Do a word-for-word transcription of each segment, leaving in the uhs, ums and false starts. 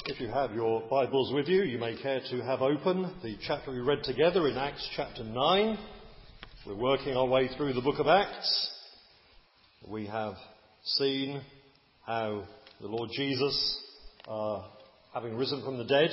If you have your Bibles with you, you may care to have open the chapter we read together in Acts chapter nine. We're working our way through the book of Acts. We have seen how the Lord Jesus, uh, having risen from the dead,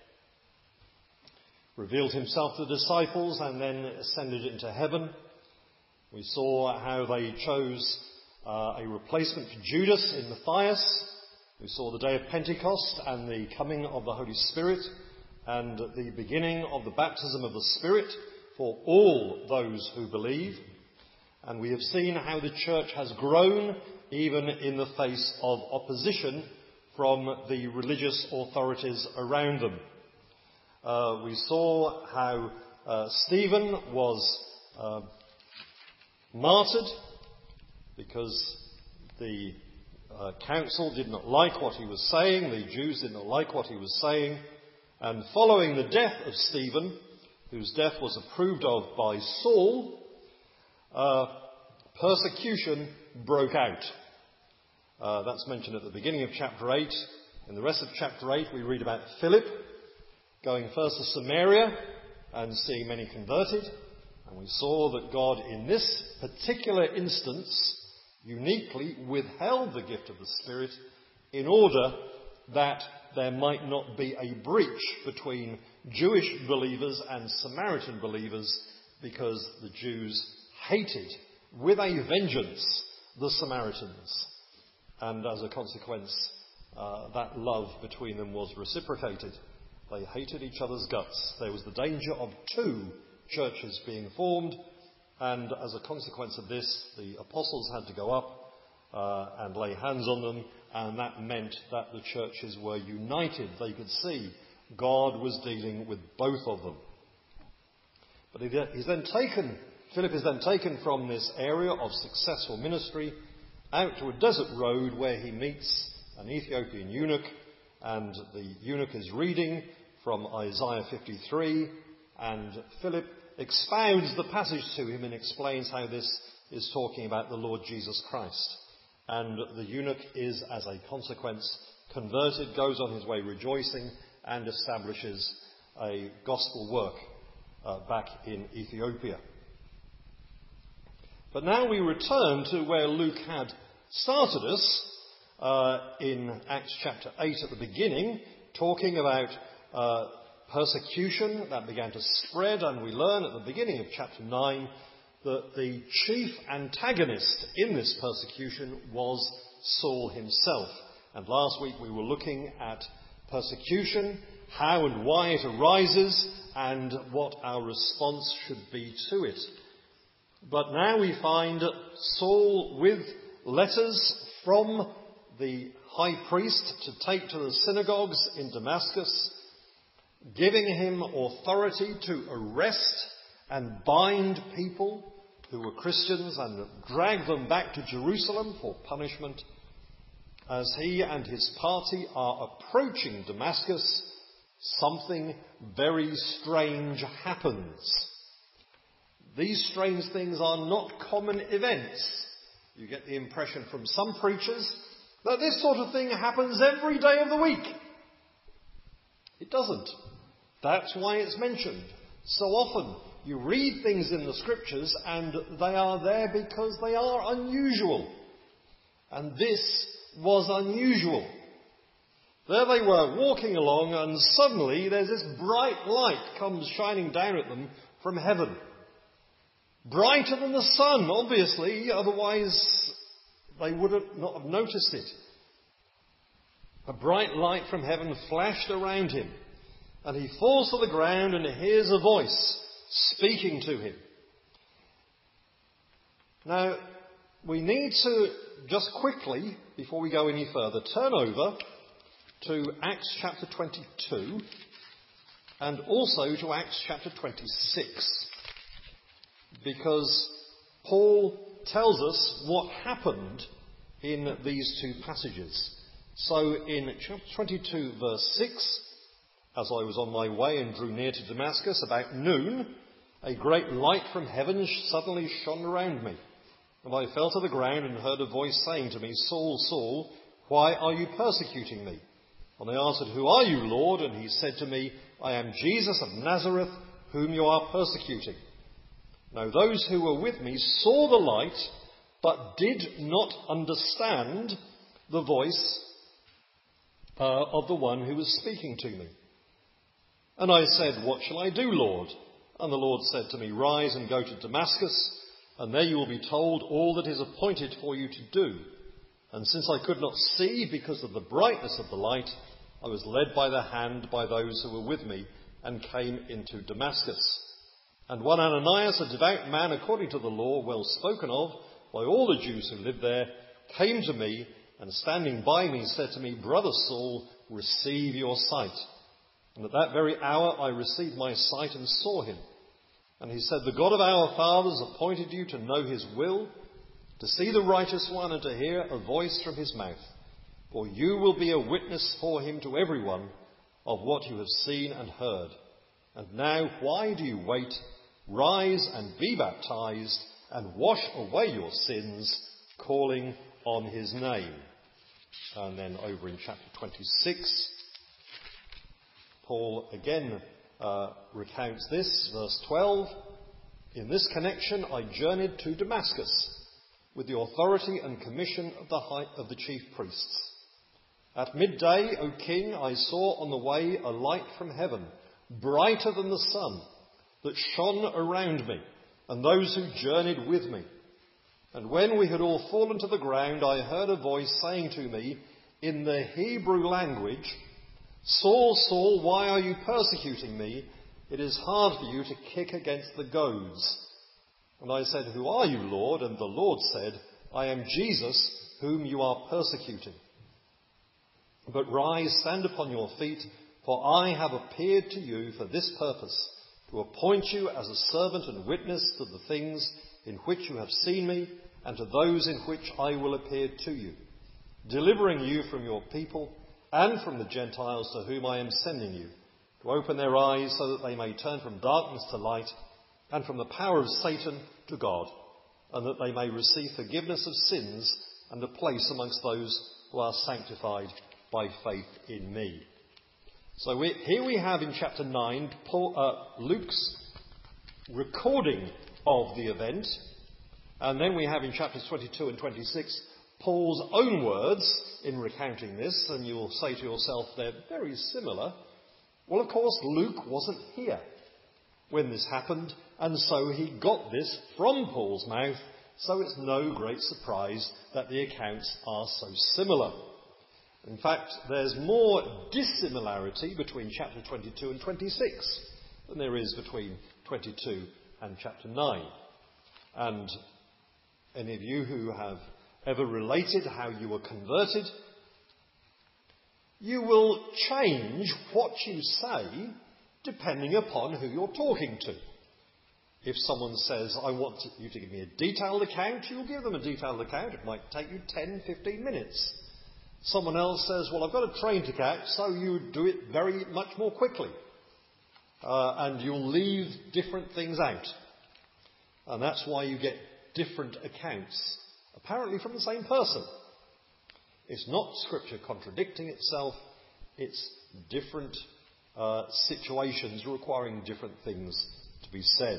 revealed himself to the disciples and then ascended into heaven. We saw how they chose uh, a replacement for Judas in Matthias. We saw the day of Pentecost and the coming of the Holy Spirit and the beginning of the baptism of the Spirit for all those who believe. And we have seen how the church has grown even in the face of opposition from the religious authorities around them. Uh, we saw how uh, Stephen was uh, martyred because the uh, council did not like what he was saying, the Jews did not like what he was saying, and following the death of Stephen, whose death was approved of by Saul, uh, persecution broke out. Uh, that's mentioned at the beginning of chapter eight. In the rest of chapter eight we read about Philip going first to Samaria and seeing many converted. And we saw that God in this particular instance uniquely withheld the gift of the Spirit in order that there might not be a breach between Jewish believers and Samaritan believers, because the Jews hated with a vengeance the Samaritans. And as a consequence, uh, that love between them was reciprocated. They hated each other's guts. There was the danger of two churches being formed, and as a consequence of this, the apostles had to go up uh, and lay hands on them, and that meant that the churches were united. They could see God was dealing with both of them. But he's then taken, Philip is then taken from this area of successful ministry out to a desert road where he meets an Ethiopian eunuch, and the eunuch is reading from Isaiah fifty-three, and Philip expounds the passage to him and explains how this is talking about the Lord Jesus Christ. And the eunuch is, as a consequence, converted, goes on his way rejoicing, and establishes a gospel work uh, back in Ethiopia. But now we return to where Luke had started us uh, in Acts chapter eight at the beginning, talking about uh, persecution that began to spread, and we learn at the beginning of chapter nine that the chief antagonist in this persecution was Saul himself. And last week we were looking at persecution, how and why it arises, and what our response should be to it. But now we find Saul with letters from the high priest to take to the synagogues in Damascus, giving him authority to arrest and bind people who were Christians and drag them back to Jerusalem for punishment. As he and his party are approaching Damascus, something very strange happens. These strange things are not common events. You get the impression from some preachers that this sort of thing happens every day of the week. It doesn't. That's why it's mentioned. So often you read things in the scriptures and they are there because they are unusual. And this was unusual. There they were walking along, and suddenly there's this bright light comes shining down at them from heaven. Brighter than the sun, obviously, otherwise they would have not have noticed it. A bright light from heaven flashed around him, and he falls to the ground and hears a voice speaking to him. Now, we need to just quickly, before we go any further, turn over to Acts chapter twenty-two and also to Acts chapter twenty-six, because Paul tells us what happened in these two passages. So in chapter twenty-two verse six, as I was on my way and drew near to Damascus about noon, a great light from heaven suddenly shone around me. And I fell to the ground and heard a voice saying to me, Saul, Saul, why are you persecuting me? And I answered, "Who are you, Lord?" And he said to me, "I am Jesus of Nazareth, whom you are persecuting." Now those who were with me saw the light, but did not understand the voice uh, of the one who was speaking to me. And I said, "What shall I do, Lord?" And the Lord said to me, "Rise and go to Damascus, and there you will be told all that is appointed for you to do." And since I could not see because of the brightness of the light, I was led by the hand by those who were with me and came into Damascus. And one Ananias, a devout man according to the law, well spoken of by all the Jews who lived there, came to me and standing by me said to me, "Brother Saul, receive your sight." And at that very hour I received my sight and saw him. And he said, "The God of our fathers appointed you to know his will, to see the righteous one and to hear a voice from his mouth. For you will be a witness for him to everyone of what you have seen and heard. And now why do you wait? Rise and be baptized and wash away your sins, calling on his name." And then over in chapter twenty-six, Paul again uh, recounts this, verse twelve. "In this connection I journeyed to Damascus with the authority and commission of the, high, of the chief priests. At midday, O king, I saw on the way a light from heaven, brighter than the sun, that shone around me and those who journeyed with me. And when we had all fallen to the ground, I heard a voice saying to me in the Hebrew language, 'Saul, Saul, why are you persecuting me? It is hard for you to kick against the goads.' And I said, 'Who are you, Lord?' And the Lord said, 'I am Jesus, whom you are persecuting. But rise, stand upon your feet, for I have appeared to you for this purpose, to appoint you as a servant and witness to the things in which you have seen me, and to those in which I will appear to you, delivering you from your people and from the Gentiles to whom I am sending you, to open their eyes so that they may turn from darkness to light, and from the power of Satan to God, and that they may receive forgiveness of sins and a place amongst those who are sanctified by faith in me.'" So we, here we have in chapter nine Paul, uh, Luke's recording of the event, and then we have in chapters twenty-two and twenty-six Paul's own words in recounting this, and you'll say to yourself they're very similar. Well, of course, Luke wasn't here when this happened, and so he got this from Paul's mouth, so it's no great surprise that the accounts are so similar. In fact, there's more dissimilarity between chapter twenty-two and twenty-six than there is between twenty-two and chapter nine. And any of you who have ever related how you were converted, you will change what you say depending upon who you're talking to. If someone says, "I want you to give me a detailed account," you'll give them a detailed account. It might take you ten, fifteen minutes. Someone else says, "Well, I've got a train to catch," so you do it very much more quickly. Uh, and you'll leave different things out. And that's why you get different accounts, apparently from the same person. It's not Scripture contradicting itself, it's different uh, situations requiring different things to be said.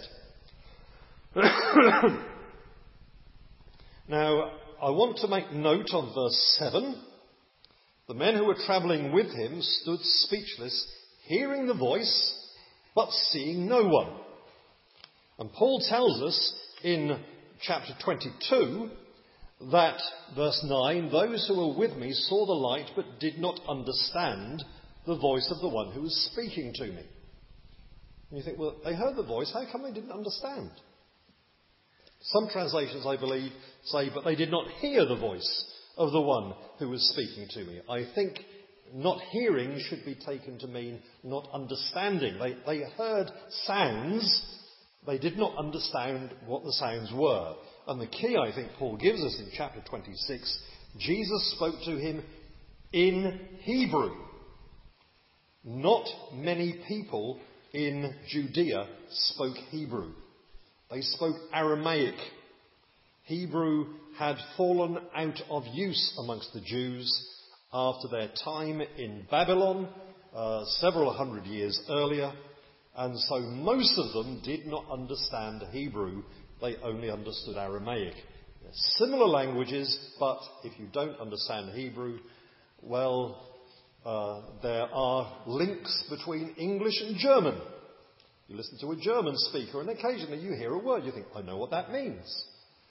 Now, I want to make note on verse seven. "The men who were travelling with him stood speechless, hearing the voice, but seeing no one." And Paul tells us in chapter twenty-two that, verse nine, "Those who were with me saw the light, but did not understand the voice of the one who was speaking to me." And you think, well, they heard the voice, how come they didn't understand? Some translations, I believe, say, "But they did not hear the voice of the one who was speaking to me." I think not hearing should be taken to mean not understanding. They, they heard sounds, they did not understand what the sounds were. And the key, I think, Paul gives us in chapter twenty-six, Jesus spoke to him in Hebrew. Not many people in Judea spoke Hebrew. They spoke Aramaic. Hebrew had fallen out of use amongst the Jews, after their time in Babylon uh, several hundred years earlier, and so most of them did not understand Hebrew. They only understood Aramaic. They're similar languages, but if you don't understand Hebrew, well, uh, there are links between English and German. You listen to a German speaker and occasionally you hear a word, you think, I know what that means.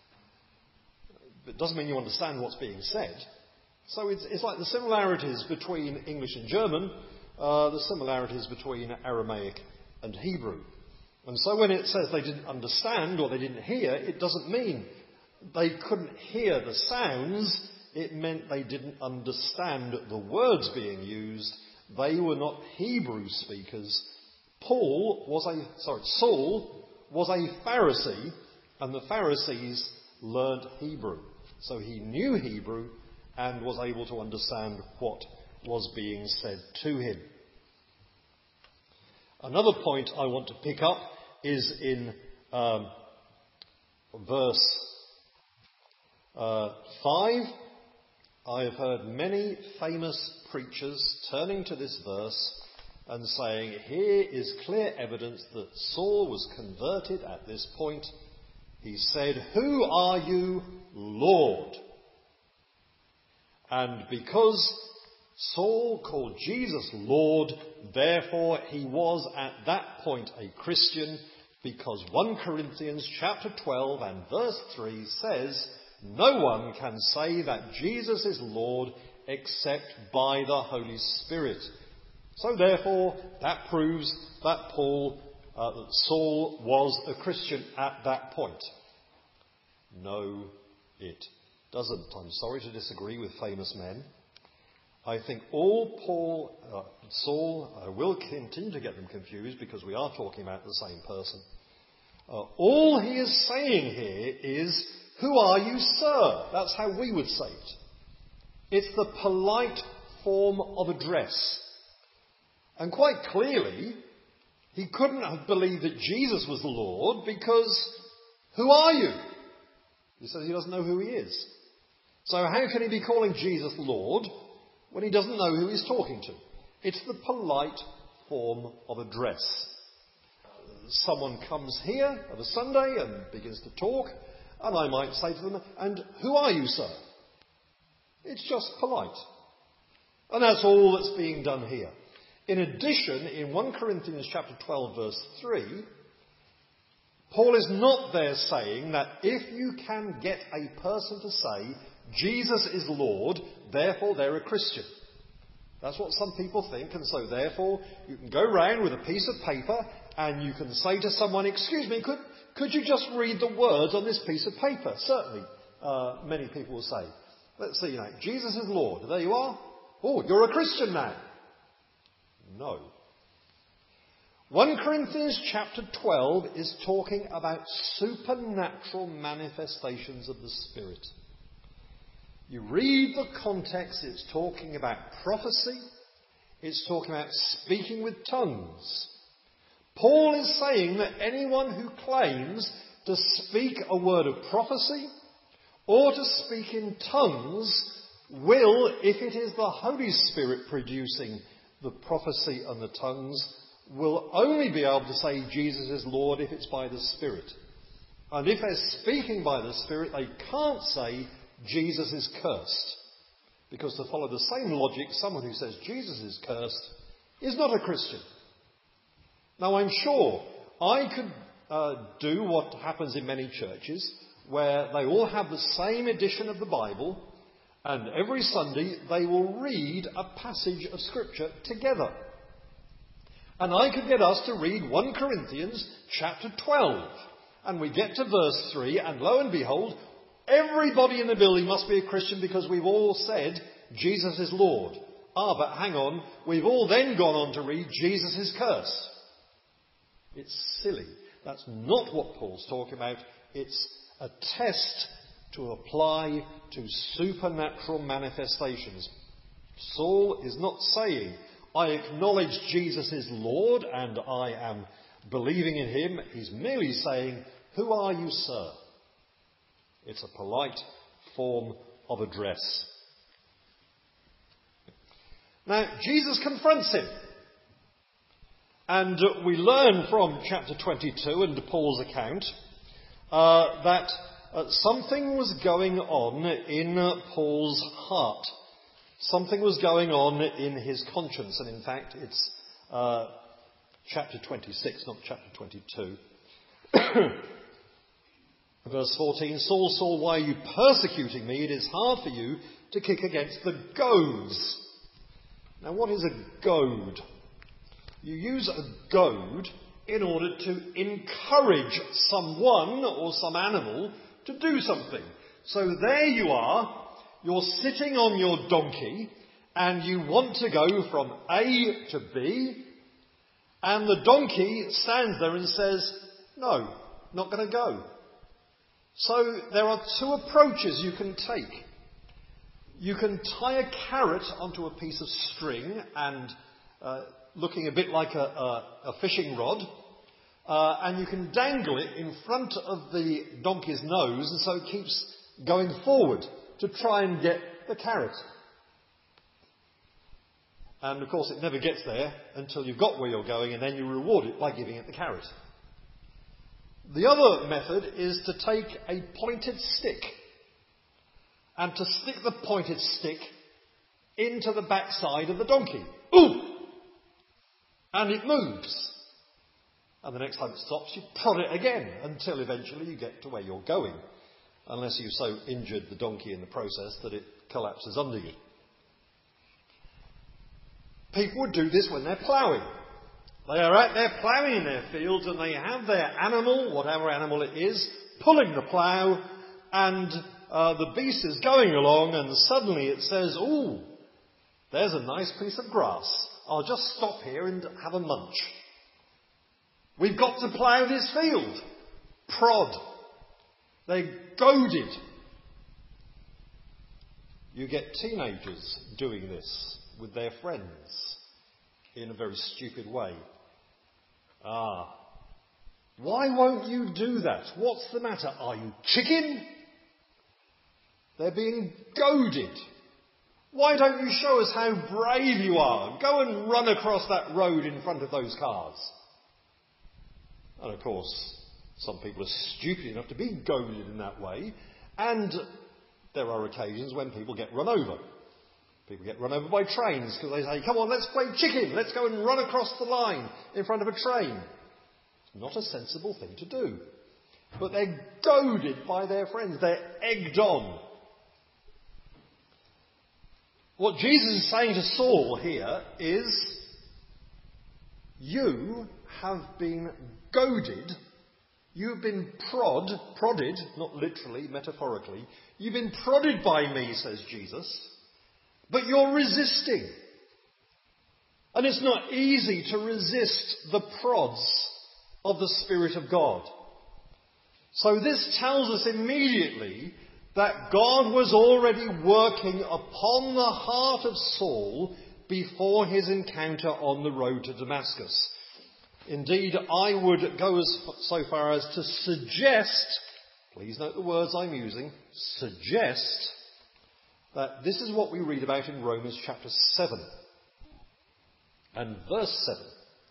It doesn't mean you understand what's being said. So it's, it's like the similarities between English and German, uh, the similarities between Aramaic and Hebrew. And so when it says they didn't understand or they didn't hear, it doesn't mean they couldn't hear the sounds. It meant they didn't understand the words being used. They were not Hebrew speakers. Paul was a, sorry, Saul was a Pharisee, and the Pharisees learned Hebrew. So he knew Hebrew and was able to understand what was being said to him. Another point I want to pick up is in um, verse uh, five. I have heard many famous preachers turning to this verse and saying, here is clear evidence that Saul was converted at this point. He said, who are you, Lord? And because Saul called Jesus Lord, therefore he was at that point a Christian, because First Corinthians chapter twelve and verse three says, no one can say that Jesus is Lord except by the Holy Spirit. So therefore, that proves that Paul, uh, that Saul was a Christian at that point. No, it doesn't. I'm sorry to disagree with famous men. I think all Paul, uh, Saul, I will continue to get them confused because we are talking about the same person. Uh, all he is saying here is, who are you, sir? That's how we would say it. It's the polite form of address. And quite clearly, he couldn't have believed that Jesus was the Lord because, who are you? He says he doesn't know who he is. So how can he be calling Jesus Lord when he doesn't know who he's talking to? It's the polite form of address. Someone comes here of a Sunday and begins to talk, and I might say to them, and who are you, sir? It's just polite. And that's all that's being done here. In addition, in First Corinthians chapter twelve verse three, Paul is not there saying that if you can get a person to say, Jesus is Lord, therefore they're a Christian. That's what some people think, and so therefore you can go round with a piece of paper and you can say to someone, excuse me, could, could you just read the words on this piece of paper? Certainly, uh, many people will say. Let's see, you know, Jesus is Lord. There you are. Oh, you're a Christian now. No. First Corinthians chapter twelve is talking about supernatural manifestations of the Spirit. You read the context, it's talking about prophecy, it's talking about speaking with tongues. Paul is saying that anyone who claims to speak a word of prophecy or to speak in tongues will, if it is the Holy Spirit producing the prophecy and the tongues, will only be able to say Jesus is Lord if it's by the Spirit. And if they're speaking by the Spirit, they can't say Jesus is cursed. Because to follow the same logic, someone who says Jesus is cursed is not a Christian. Now I'm sure I could uh, do what happens in many churches, where they all have the same edition of the Bible, and every Sunday they will read a passage of Scripture together. And I could get us to read First Corinthians chapter twelve. And we get to verse three, and lo and behold, everybody in the building must be a Christian because we've all said Jesus is Lord. Ah, but hang on, we've all then gone on to read Jesus is cursed. It's silly. That's not what Paul's talking about. It's a test to apply to supernatural manifestations. Saul is not saying, I acknowledge Jesus is Lord and I am believing in him. He's merely saying, who are you, sir? It's a polite form of address. Now, Jesus confronts him. And uh, we learn from chapter twenty-two and Paul's account uh, that uh, something was going on in uh, Paul's heart. Something was going on in his conscience. And in fact, it's uh, chapter twenty-six, not chapter twenty-two. Verse fourteen, Saul, Saul, why are you persecuting me? It is hard for you to kick against the goads. Now, what is a goad? You use a goad in order to encourage someone or some animal to do something. So there you are, you're sitting on your donkey, and you want to go from A to B, and the donkey stands there and says, no, not going to go. So there are two approaches you can take. You can tie a carrot onto a piece of string and uh, looking a bit like a, a, a fishing rod, uh, and you can dangle it in front of the donkey's nose, and so it keeps going forward to try and get the carrot. And of course it never gets there until you've got where you're going, and then you reward it by giving it the carrot. The other method is to take a pointed stick and to stick the pointed stick into the backside of the donkey. Ooh! And it moves. And the next time it stops, you prod it again until eventually you get to where you're going. Unless you've so injured the donkey in the process that it collapses under you. People would do this when they're ploughing. They are out there ploughing in their fields, and they have their animal, whatever animal it is, pulling the plough, and uh, the beast is going along, and suddenly it says, ooh, there's a nice piece of grass. I'll just stop here and have a munch. We've got to plough this field. Prod. They're goaded. You get teenagers doing this with their friends in a very stupid way. Ah, why won't you do that? What's the matter? Are you chicken? They're being goaded. Why don't you show us how brave you are? Go and run across that road in front of those cars. And of course, some people are stupid enough to be goaded in that way. And there are occasions when people get run over. People get run over by trains because they say, come on, let's play chicken. Let's go and run across the line in front of a train. It's not a sensible thing to do. But they're goaded by their friends. They're egged on. What Jesus is saying to Saul here is, you have been goaded. You've been prod, prodded, not literally, metaphorically. You've been prodded by me, says Jesus. But you're resisting. And it's not easy to resist the prods of the Spirit of God. So this tells us immediately that God was already working upon the heart of Saul before his encounter on the road to Damascus. Indeed, I would go as so far as to suggest, please note the words I'm using, suggest that this is what we read about in Romans chapter seven and verse seven.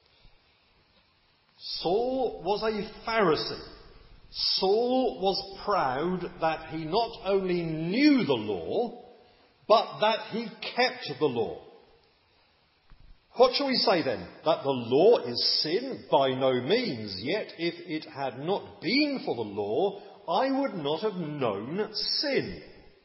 Saul was a Pharisee. Saul was proud that he not only knew the law, but that he kept the law. What shall we say then? That the law is sin? By no means. Yet if it had not been for the law, I would not have known sin.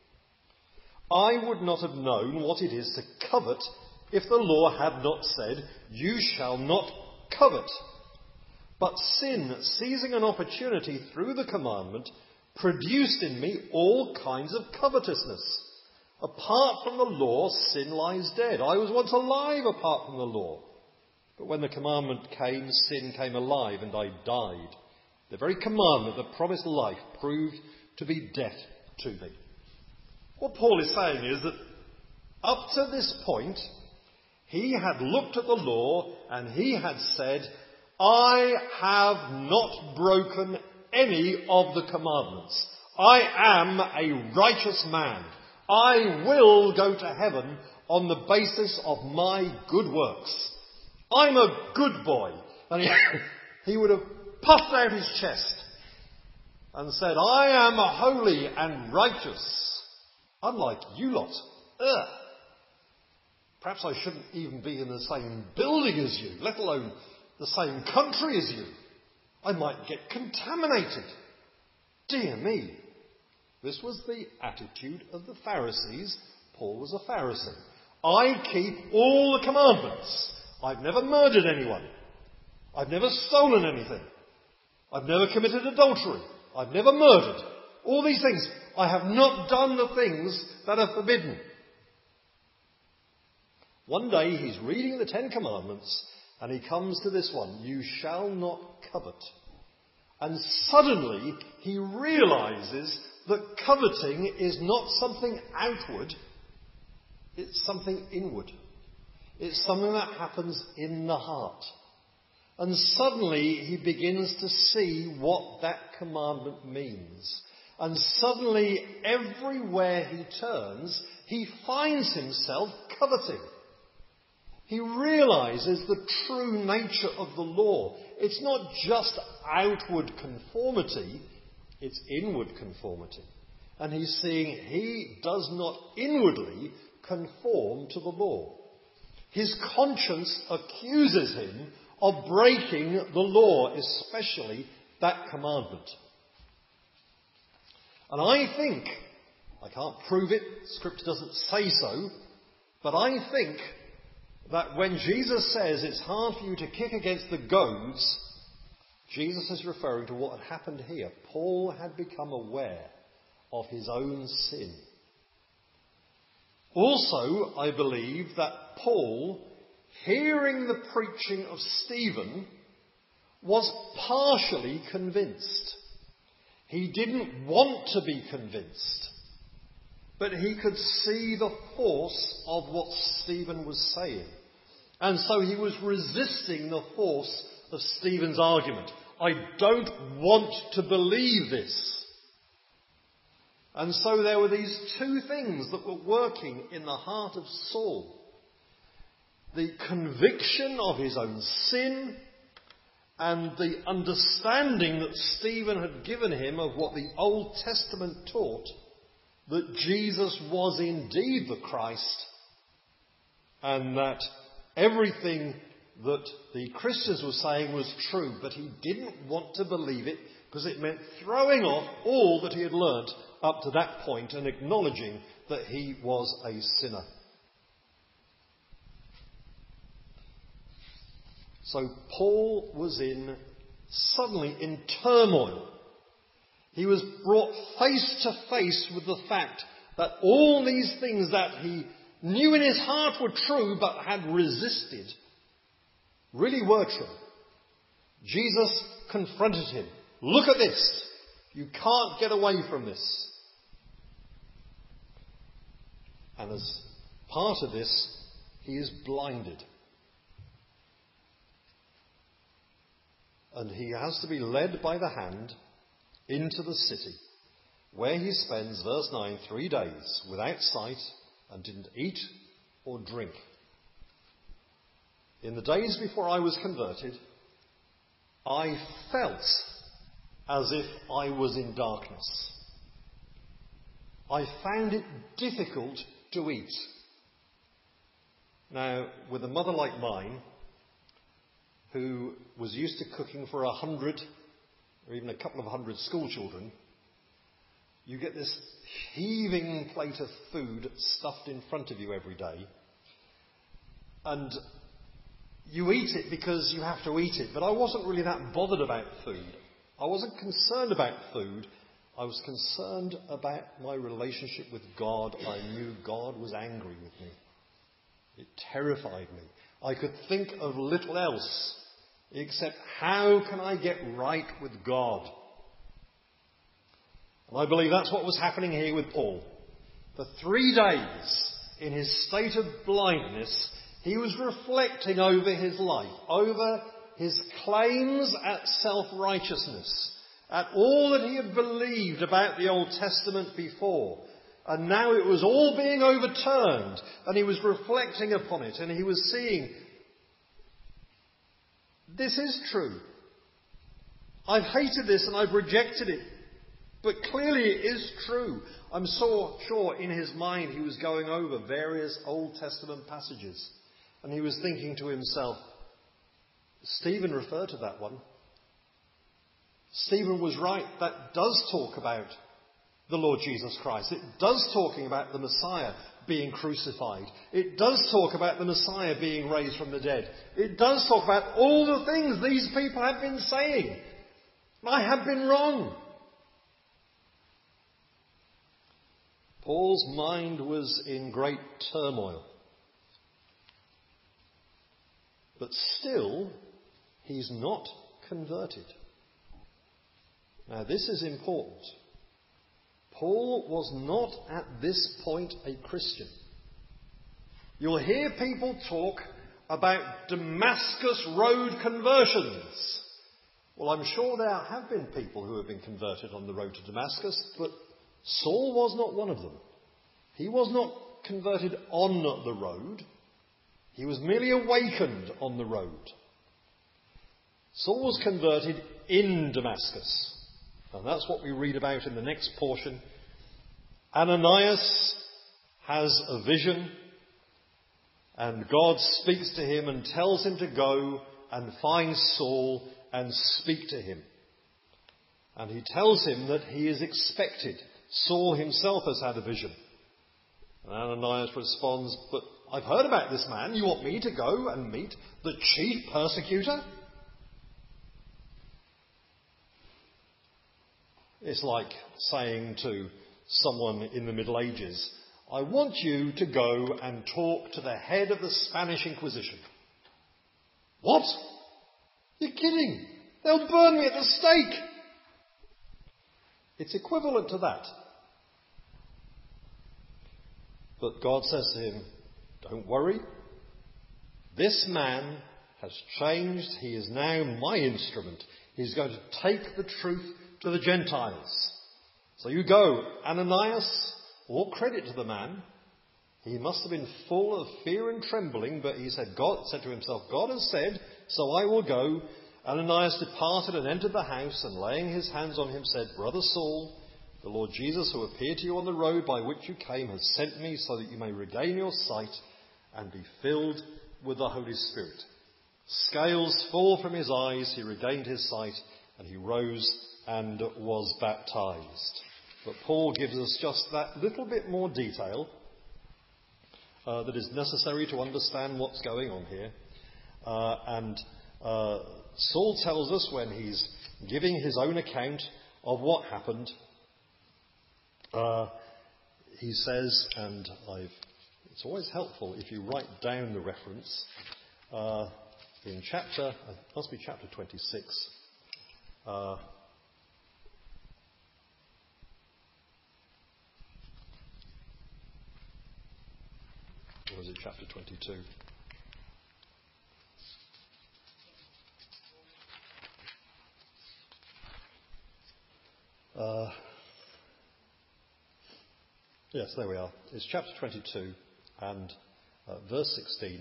I would not have known what it is to covet if the law had not said, you shall not covet. But sin, seizing an opportunity through the commandment, produced in me all kinds of covetousness. Apart from the law, sin lies dead. I was once alive apart from the law. But when the commandment came, sin came alive and I died. The very commandment that promised life proved to be death to me. What Paul is saying is that up to this point, he had looked at the law and he had said, I have not broken any of the commandments. I am a righteous man. I will go to heaven on the basis of my good works. I'm a good boy. And he, he would have puffed out his chest and said, I am holy and righteous, unlike you lot. Ugh. Perhaps I shouldn't even be in the same building as you, let alone the same country as you. I might get contaminated. Dear me. This was the attitude of the Pharisees. Paul was a Pharisee. I keep all the commandments. I've never murdered anyone. I've never stolen anything. I've never committed adultery. I've never murdered. All these things. I have not done the things that are forbidden. One day he's reading the Ten Commandments and he comes to this one, you shall not covet. And suddenly he realizes that coveting is not something outward, it's something inward. It's something that happens in the heart. And suddenly he begins to see what that commandment means. And suddenly everywhere he turns, he finds himself coveting. He realizes the true nature of the law. It's not just outward conformity, it's inward conformity. And he's seeing he does not inwardly conform to the law. His conscience accuses him of breaking the law, especially that commandment. And I think, I can't prove it, Scripture doesn't say so, but I think that when Jesus says it's hard for you to kick against the goads, Jesus is referring to what had happened here. Paul had become aware of his own sin. Also, I believe that Paul, hearing the preaching of Stephen, was partially convinced. He didn't want to be convinced, but he could see the force of what Stephen was saying. And so he was resisting the force of Stephen's argument. I don't want to believe this. And so there were these two things that were working in the heart of Saul. The conviction of his own sin and the understanding that Stephen had given him of what the Old Testament taught, that Jesus was indeed the Christ, and that everything that the Christians were saying was true, but he didn't want to believe it because it meant throwing off all that he had learnt up to that point and acknowledging that he was a sinner. So Paul was in, suddenly in turmoil. He was brought face to face with the fact that all these things that he knew in his heart were true but had resisted really were true. Jesus confronted him. Look at this. You can't get away from this. And as part of this, he is blinded. And he has to be led by the hand into the city, where he spends, verse nine, three days without sight and didn't eat or drink. In the days before I was converted, I felt as if I was in darkness. I found it difficult to eat. Now, with a mother like mine, who was used to cooking for a hundred or even a couple of hundred school children, you get this heaving plate of food stuffed in front of you every day. And you eat it because you have to eat it. But I wasn't really that bothered about food. I wasn't concerned about food. I was concerned about my relationship with God. I knew God was angry with me. It terrified me. I could think of little else except how can I get right with God? And I believe that's what was happening here with Paul. For three days, in his state of blindness, he was reflecting over his life, over his claims at self-righteousness, at all that he had believed about the Old Testament before, And now it was all being overturned, and he was reflecting upon it, and he was seeing, this is true. I've hated this and I've rejected it, but clearly it is true. I'm so sure in his mind he was going over various Old Testament passages, and he was thinking to himself, Stephen referred to that one. Stephen was right. That does talk about the Lord Jesus Christ. It does talking about the Messiah being crucified. It does talk about the Messiah being raised from the dead. It does talk about all the things these people have been saying. I have been wrong. Paul's mind was in great turmoil. But still, he's not converted. Now, this is important. Paul was not at this point a Christian. You'll hear people talk about Damascus Road conversions. Well, I'm sure there have been people who have been converted on the road to Damascus, but Saul was not one of them. He was not converted on the road. He was merely awakened on the road. Saul was converted in Damascus. And that's what we read about in the next portion. Ananias has a vision, and God speaks to him and tells him to go and find Saul and speak to him. And he tells him that he is expected. Saul himself has had a vision. And Ananias responds, but I've heard about this man. You want me to go and meet the chief persecutor? It's like saying to someone in the Middle Ages, I want you to go and talk to the head of the Spanish Inquisition. What? You're kidding. They'll burn me at the stake. It's equivalent to that. But God says to him, don't worry. This man has changed. He is now my instrument. He's going to take the truth to the Gentiles. So you go. Ananias, all credit to the man. He must have been full of fear and trembling, but he said, God said to himself, God has said, so I will go. Ananias departed and entered the house, and laying his hands on him said, Brother Saul, the Lord Jesus, who appeared to you on the road by which you came, has sent me so that you may regain your sight and be filled with the Holy Spirit. Scales fall from his eyes, he regained his sight, and he rose and was baptized. But Paul gives us just that little bit more detail uh, that is necessary to understand what's going on here. Uh, and uh, Saul tells us when he's giving his own account of what happened, uh, he says, and I've, it's always helpful if you write down the reference, uh, in chapter, it must be chapter twenty-six, uh, or was it chapter twenty-two? Uh, yes, there we are. It's chapter twenty-two and uh, verse sixteen.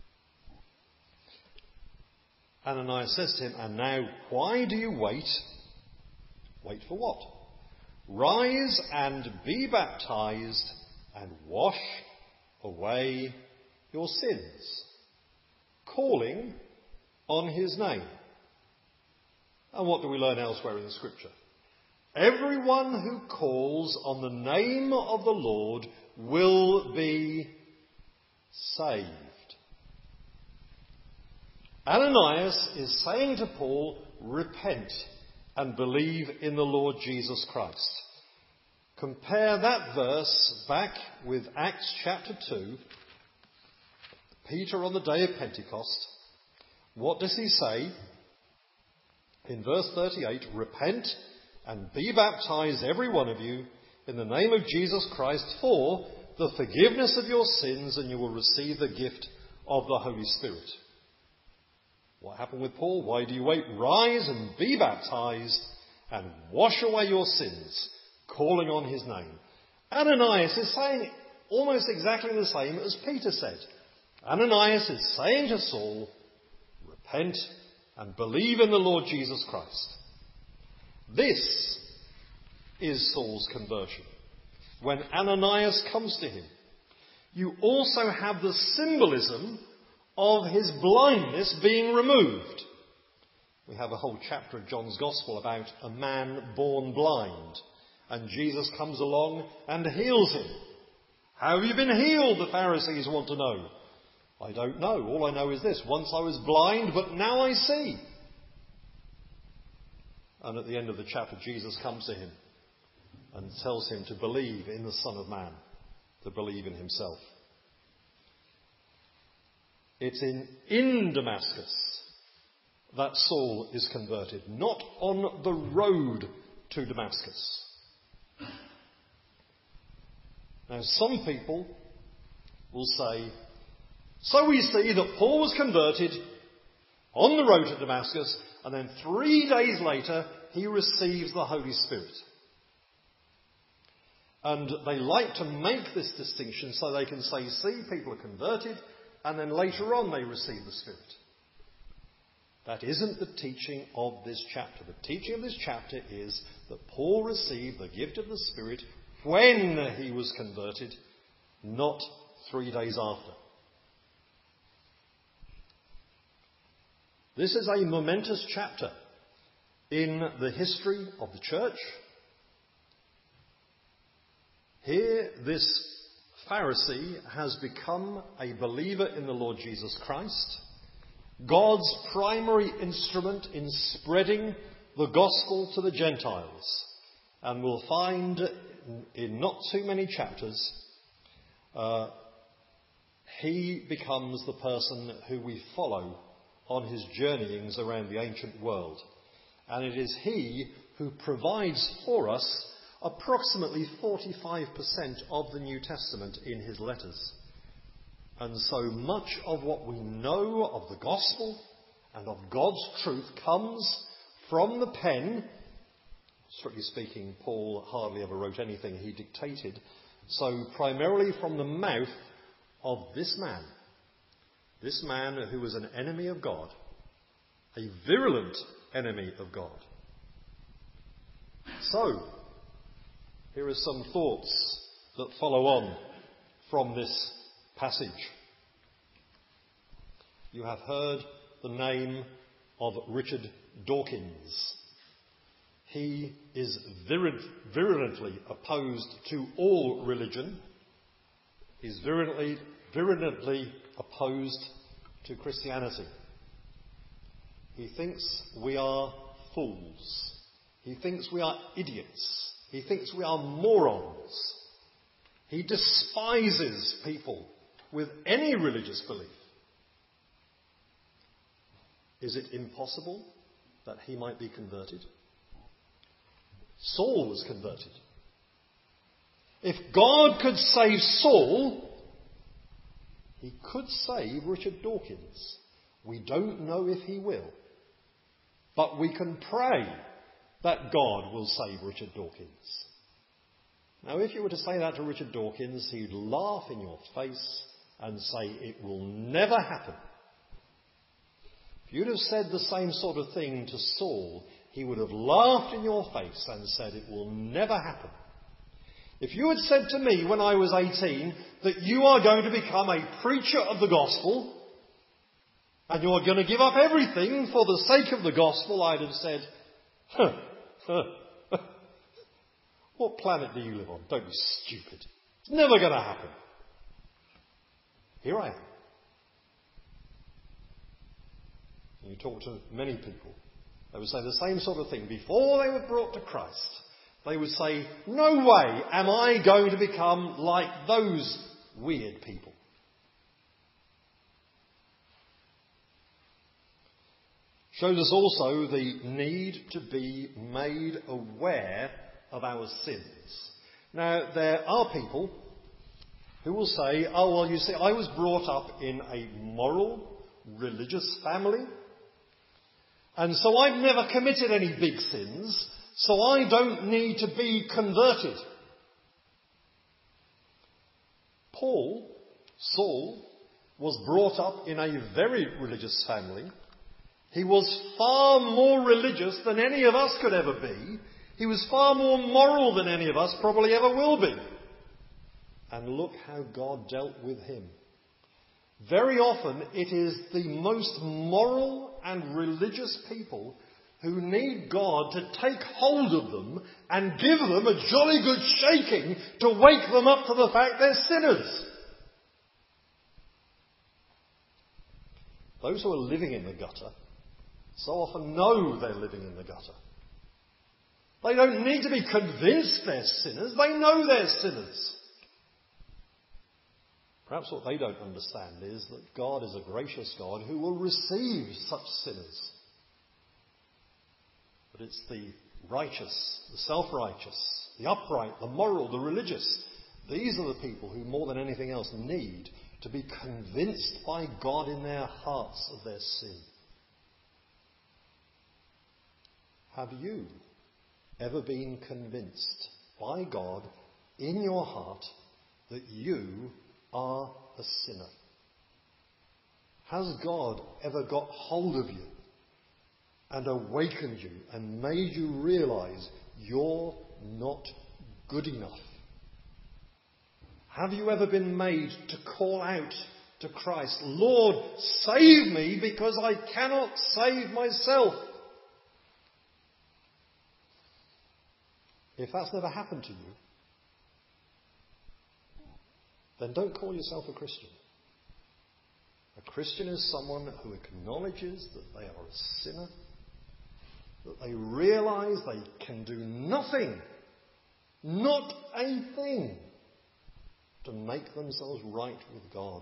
Ananias says to him, and now why do you wait? Wait for what? Rise and be baptized and wash away your sins, calling on his name. And what do we learn elsewhere in the scripture? Everyone who calls on the name of the Lord will be saved. Ananias is saying to Paul, repent and believe in the Lord Jesus Christ. Compare that verse back with Acts chapter two. Peter on the day of Pentecost. What does he say? In verse thirty-eight, repent and be baptized, every one of you, in the name of Jesus Christ for the forgiveness of your sins, and you will receive the gift of the Holy Spirit. What happened with Paul? Why do you wait? Rise and be baptized and wash away your sins, calling on his name. Ananias is saying almost exactly the same as Peter said. Ananias is saying to Saul, repent and believe in the Lord Jesus Christ. This is Saul's conversion. When Ananias comes to him, you also have the symbolism of his blindness being removed. We have a whole chapter of John's Gospel about a man born blind, and Jesus comes along and heals him. How have you been healed, the Pharisees want to know. I don't know. All I know is this. Once I was blind, but now I see. And at the end of the chapter, Jesus comes to him and tells him to believe in the Son of Man, to believe in himself. It's in, in Damascus that Saul is converted, not on the road to Damascus. Now, some people will say, so we see that Paul was converted on the road to Damascus, and then three days later he receives the Holy Spirit. And they like to make this distinction so they can say, see, people are converted, and then later on they receive the Spirit. That isn't the teaching of this chapter. The teaching of this chapter is that Paul received the gift of the Spirit when he was converted, not three days after. This is a momentous chapter in the history of the church. Here, this Pharisee has become a believer in the Lord Jesus Christ, God's primary instrument in spreading the gospel to the Gentiles. And we'll find in not too many chapters, uh, he becomes the person who we follow on his journeyings around the ancient world. And it is he who provides for us approximately forty-five percent of the New Testament in his letters. And so much of what we know of the gospel and of God's truth comes from the pen. Strictly speaking, Paul hardly ever wrote anything, he dictated. So primarily from the mouth of this man. This man who was an enemy of God, a virulent enemy of God. So, here are some thoughts that follow on from this passage. You have heard the name of Richard Dawkins. He is virulent, virulently opposed to all religion. He's virulently, virulently opposed to Christianity. He thinks we are fools. He thinks we are idiots. He thinks we are morons. He despises people with any religious belief. Is it impossible that he might be converted? Saul was converted. If God could save Saul, he could save Richard Dawkins. We don't know if he will. But we can pray that God will save Richard Dawkins. Now, if you were to say that to Richard Dawkins, he'd laugh in your face and say, it will never happen. If you'd have said the same sort of thing to Saul, he would have laughed in your face and said, it will never happen. If you had said to me when I was eighteen that you are going to become a preacher of the gospel and you are going to give up everything for the sake of the gospel, I'd have said, huh, huh, what planet do you live on? Don't be stupid. It's never going to happen. Here I am. You talk to many people, they would say the same sort of thing. Before they were brought to Christ, they would say, no way am I going to become like those weird people. Shows us also the need to be made aware of our sins. Now, there are people who will say, oh, well, you see, I was brought up in a moral, religious family, and so I've never committed any big sins, so I don't need to be converted. Paul, Saul, was brought up in a very religious family. He was far more religious than any of us could ever be. He was far more moral than any of us probably ever will be. And look how God dealt with him. Very often it is the most moral and religious people who need God to take hold of them and give them a jolly good shaking to wake them up to the fact they're sinners. Those who are living in the gutter so often know they're living in the gutter. They don't need to be convinced they're sinners. They know they're sinners. Perhaps what they don't understand is that God is a gracious God who will receive such sinners. But it's the righteous, the self-righteous, the upright, the moral, the religious. These are the people who more than anything else need to be convinced by God in their hearts of their sin. Have you ever been convinced by God in your heart that you are a sinner? Has God ever got hold of you and awakened you and made you realise you're not good enough? Have you ever been made to call out to Christ, Lord, save me because I cannot save myself? If that's never happened to you, then don't call yourself a Christian. A Christian is someone who acknowledges that they are a sinner, that they realise they can do nothing, not a thing, to make themselves right with God.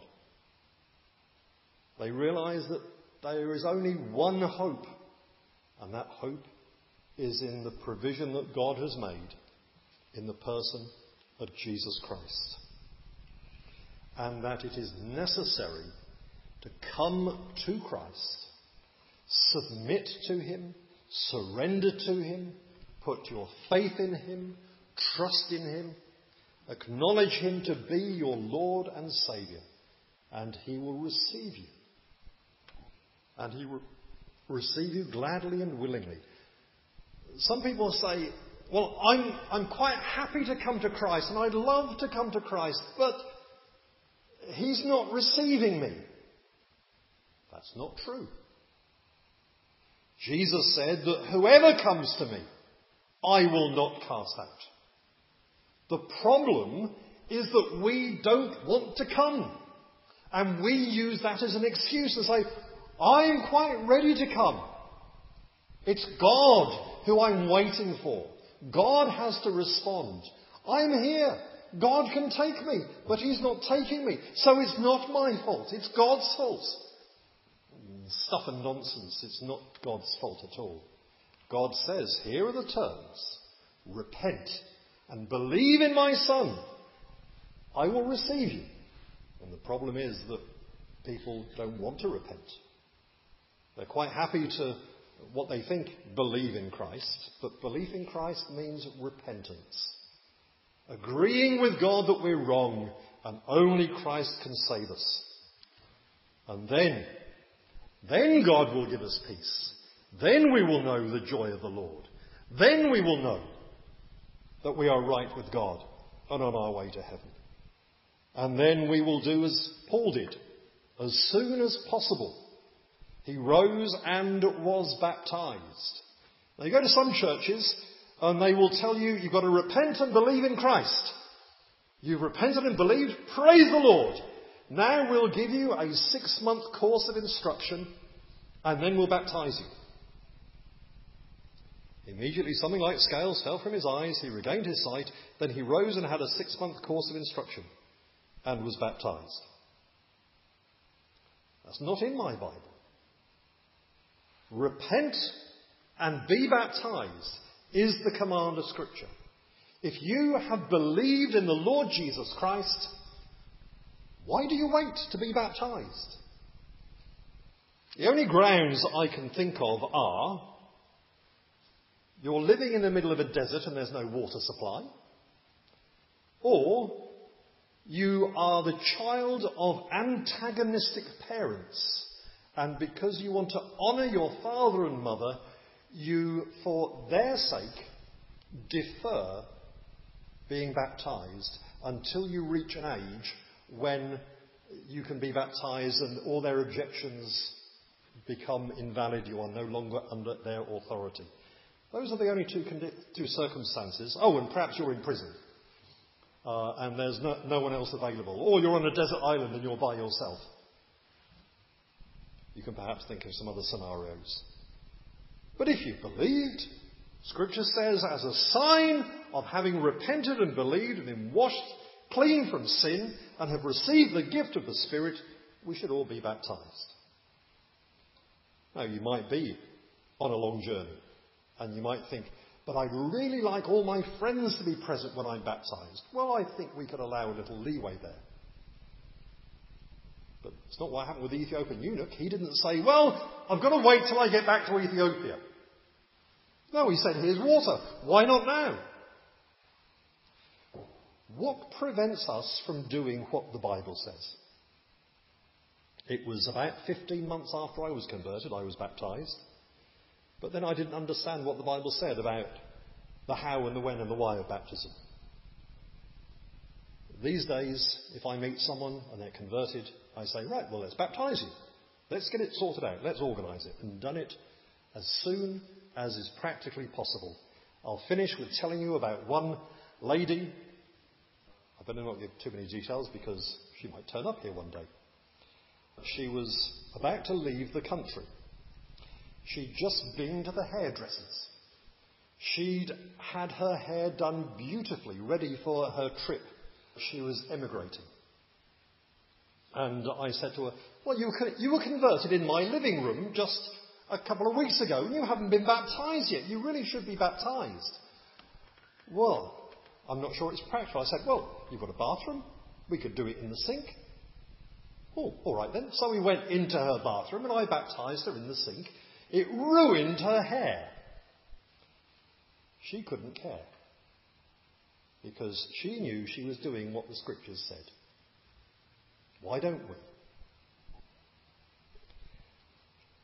They realise that there is only one hope, and that hope is in the provision that God has made in the person of Jesus Christ. And that it is necessary to come to Christ, submit to him, surrender to him, put your faith in him, trust in him, acknowledge him to be your Lord and Saviour, and he will receive you. And he will receive you gladly and willingly. Some people say, well, I'm, I'm quite happy to come to Christ, and I'd love to come to Christ, but he's not receiving me. That's not true. Jesus said that whoever comes to me, I will not cast out. The problem is that we don't want to come. And we use that as an excuse and say, I'm quite ready to come. It's God who I'm waiting for. God has to respond. I'm here. God can take me, but he's not taking me. So it's not my fault. It's God's fault. Stuff and nonsense. It's not God's fault at all. God says, here are the terms. Repent and believe in my Son. I will receive you. And the problem is that people don't want to repent. They're quite happy to, what they think, believe in Christ. But belief in Christ means repentance. Agreeing with God that we're wrong and only Christ can save us. And then, then God will give us peace. Then we will know the joy of the Lord. Then we will know that we are right with God and on our way to heaven. And then we will do as Paul did, as soon as possible. He rose and was baptized. Now you go to some churches and they will tell you you've got to repent and believe in Christ. You've repented and believed, praise the Lord. Now we'll give you a six-month course of instruction and then we'll baptize you. Immediately something like scales fell from his eyes, he regained his sight, then he rose and had a six-month course of instruction and was baptized. That's not in my Bible. Repent and be baptized is the command of Scripture. If you have believed in the Lord Jesus Christ, why do you wait to be baptized? The only grounds I can think of are you're living in the middle of a desert and there's no water supply, or You are the child of antagonistic parents. And because you want to honour your father and mother, you, for their sake, defer being baptised until you reach an age when you can be baptised and all their objections become invalid. You are no longer under their authority. Those are the only two, condi- two circumstances. Oh, and perhaps you're in prison uh, and there's no, no one else available. Or you're on a desert island and you're by yourself. You can perhaps think of some other scenarios. But if you believed, Scripture says, as a sign of having repented and believed and been washed clean from sin and have received the gift of the Spirit, we should all be baptised. Now, you might be on a long journey and you might think, but I'd really like all my friends to be present when I'm baptised. Well, I think we could allow a little leeway there. But it's not what happened with the Ethiopian eunuch. He didn't say, well, I've got to wait till I get back to Ethiopia. No, he said, here's water. Why not now? What prevents us from doing what the Bible says? It was about fifteen months after I was converted, I was baptised. But then I didn't understand what the Bible said about the how and the when and the why of baptism. These days, if I meet someone and they're converted, I say, right, well, let's baptise you. Let's get it sorted out. Let's organise it. And done it as soon as is practically possible. I'll finish with telling you about one lady. I better not give too many details because she might turn up here one day. She was about to leave the country. She'd just been to the hairdressers. She'd had her hair done beautifully, ready for her trip. She was emigrating. And I said to her, well, you, you were converted in my living room just a couple of weeks ago, and you haven't been baptised yet. You really should be baptised. Well, I'm not sure it's practical. I said, well, you've got a bathroom. We could do it in the sink. Oh, all right then. So we went into her bathroom and I baptised her in the sink. It ruined her hair. She couldn't care because she knew she was doing what the Scriptures said. Why don't we?